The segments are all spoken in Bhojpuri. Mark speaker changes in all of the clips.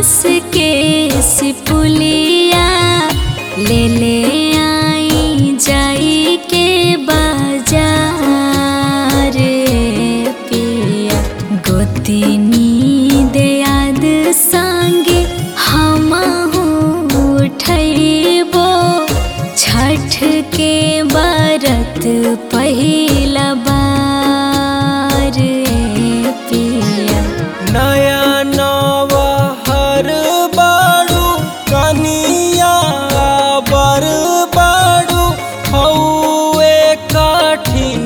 Speaker 1: बांस के सिपुलिया ले ले आई जाई के बाजार पिया गोतिनी दयाद संगे हमहू उठैबो छठ के व्रत पहिला बार पिया।
Speaker 2: नया नवहर बाड़ू कनिया बर बाड़ू हौए कठिन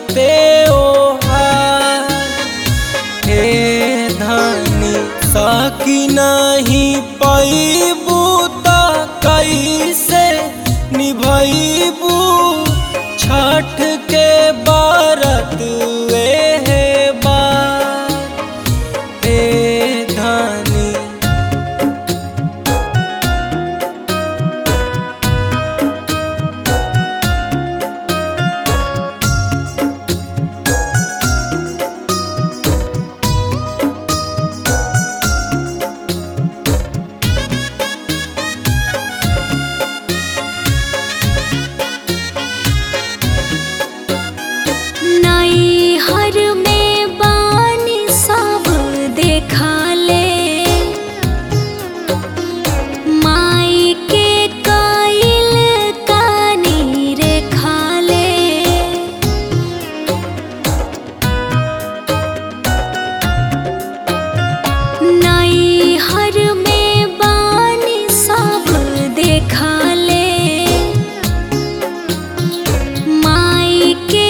Speaker 2: त्योहार हे धनी सकी नहीं पैबू त कैसे निभैबू छठ के व्रत हे बार हे धनी।
Speaker 1: नैहर में बानी सब देखा ले माई के कइल कानी रेखा ले नैहर में बानी सब देखा ले माई के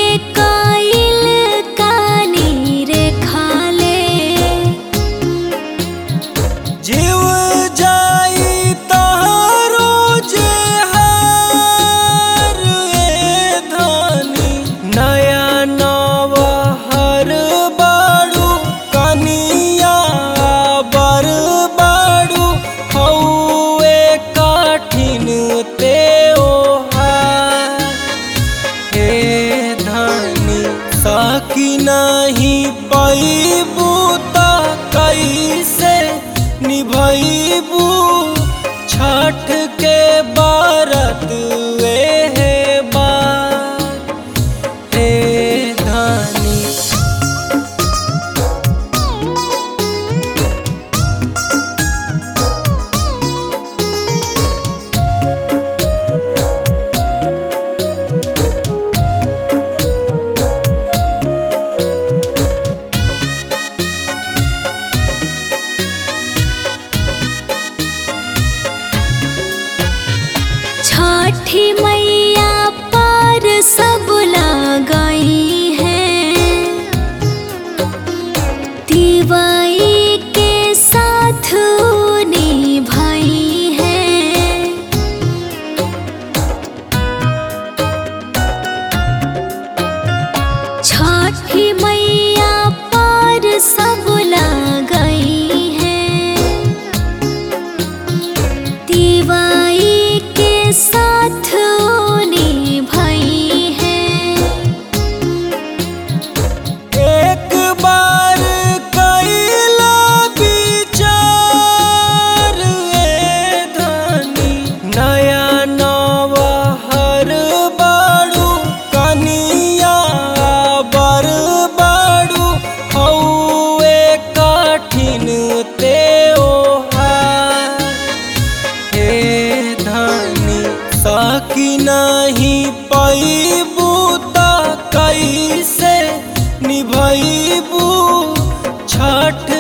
Speaker 2: जीव जाई तहारो जेहार ए धनी नया नवहर बाड़ू कनिया बर बाड़ू हौए कठिन त्योहार हे धनी सकी नहीं पैबू त कैसे निभैबू छठ के व्रत हे बार हे धनी।
Speaker 1: छठी मैया पर सब लगाई है तिवाई के साथ निभाई है छठी मैया पर सब लगाई है तिवाई के साथ निभाई है।
Speaker 2: एक बार कैला विचार ए धनी नया नवहर बाड़ू कनिया बर बाड़ू हौए कठिन त्योहार हे धनी सकी नहीं पैबू त कैसे निभैबू छठ